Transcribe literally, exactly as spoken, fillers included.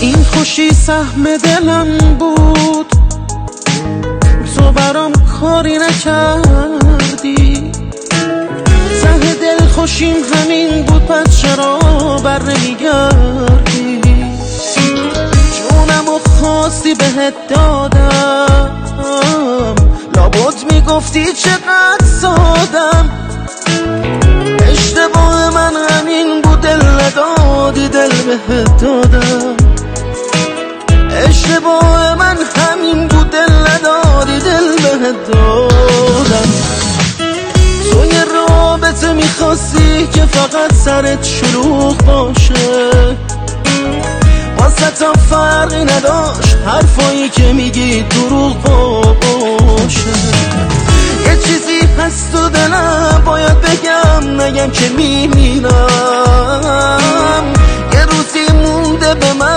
این خوشی سهم دلم بود، تو برام کاری نکردی. ته دل خوشیم همین بود، پس چرا بر نمیگردی؟ جونمو خواستی بهت دادم، لابد میگفتی چقدر سادم. اشتباه من همین بود، دل ندادی دل بهت دادم. اشتباه من همین بود، دل ندادی دل بهت دادم. تو یه رابطه میخواستی که فقط سرت شلوغ باشه، واسه فرقی نداشت حرفایی که میگی دروغ باشه. یه چیزی هست تو دلم باید بگم، نگم که میمیرم. یه روزی مونده به من